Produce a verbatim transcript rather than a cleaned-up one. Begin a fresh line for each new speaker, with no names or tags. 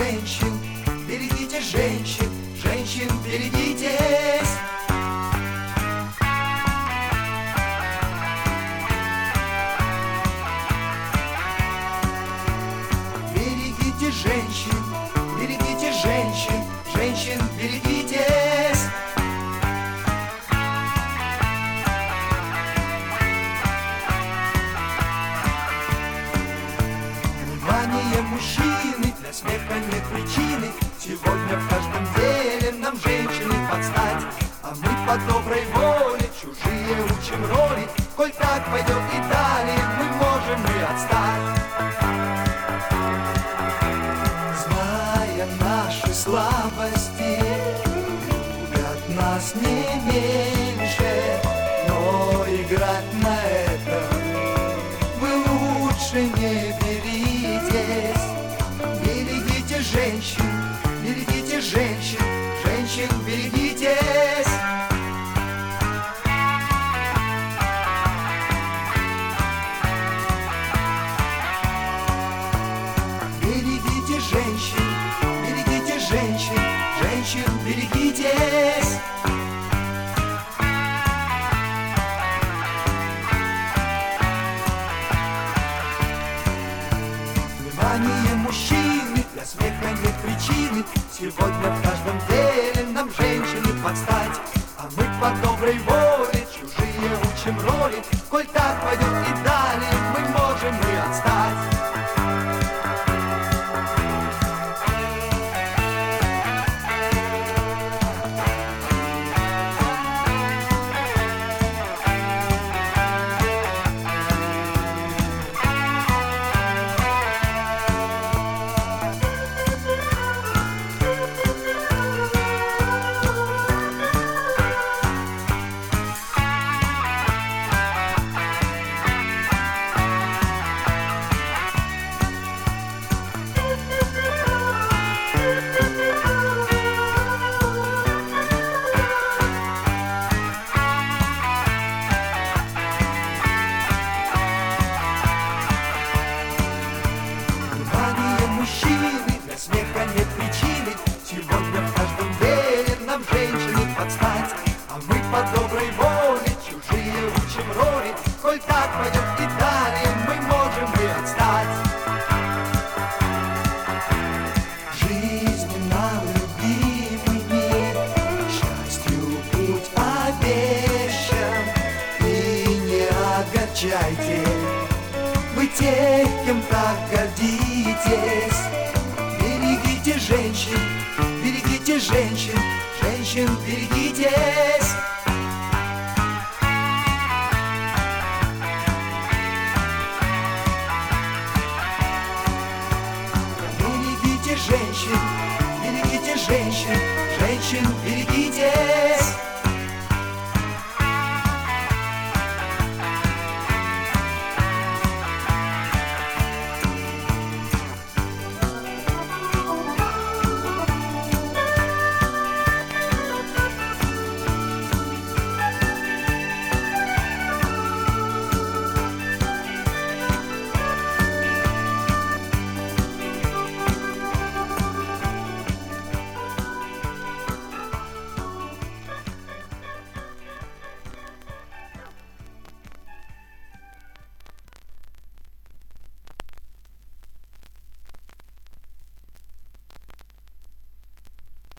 женщин, берегите женщин, женщин берегитесь. Берегите женщин, берегите женщин, женщин берегитесь. Внимание, мужчины, для смеха нет причины. Сегодня в каждом деле нам женщины подстать. А мы по доброй воле чужие учим роли. Коль так пойдет и далее, мы можем и отстать. Зная наши слабости, любят нас не меньше, но играть на этом вы лучше не беритесь. Берегите женщин, берегите женщин, женщин берегитесь. Берегите женщин, берегите женщин, женщин берегитесь. Внимание, мужчины, для смеха нет причины. Сегодня в каждом деле нам женщины подстать. А мы по доброй воле чужие учим роли. Коль так пойдет и далее, мы можем и отстать. Смеха нет причины. Сегодня в каждом деле нам женщины подстать. А мы по доброй воле чужие учим роли. Коль так пойдет и далее, мы можем и отстать. Жизнь нам любимыми, счастью путь обещан. И не огорчайте вы тех, кем так гордитесь. Берегите женщин, берегите женщин, женщин берегитесь. Берегите женщин,